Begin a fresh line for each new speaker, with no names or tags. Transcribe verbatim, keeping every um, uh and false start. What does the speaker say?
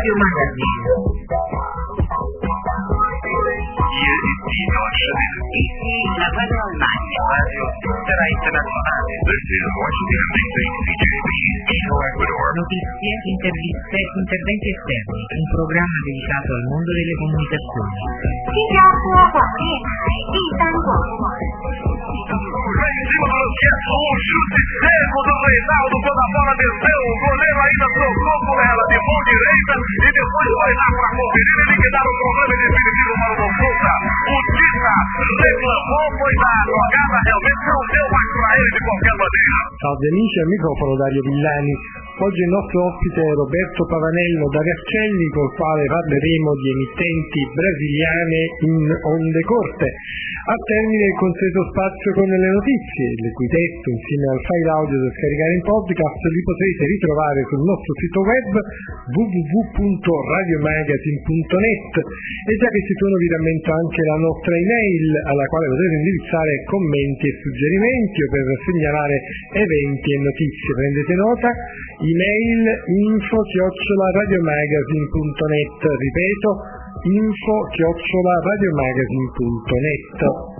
Radio Magazine.
Hier ist die deutsche Welle.
Ici la Radio Almagna.
Radio Intera Internazionale. This is Washington D C, C J B, Quito, Ecuador.
Notizie, interviste, interventi esterni. Un programma dedicato al mondo delle comunicazioni.
新加坡广电台第三广播网。
Em cima do Luquete, o chute seco do Reinaldo quando a bola desceu, o goleiro ainda tocou com ela de mão direita e depois foi lá para conferir e liquidar o problema definitivo para o Consulta. O Tita reclamou, foi da jogada, realmente não deu mais para ele de qualquer maneira.
Salve amici, al microfono Dario Villani. Oggi il nostro ospite è Roberto Pavanello da Vercelli, col quale parleremo di emittenti brasiliane in onde corte. A termine il consueto spazio con le notizie, il cui testo insieme al file audio da scaricare in podcast li potrete ritrovare sul nostro sito web w w w punto radiomagazine punto net, e già che ci sono vi rammento anche la nostra email alla quale potrete indirizzare commenti e suggerimenti o per segnalare eventi e notizie. Prendete nota, email info chiocciola radiomagazine punto net, ripeto info chiocciola radiomagazine punto net.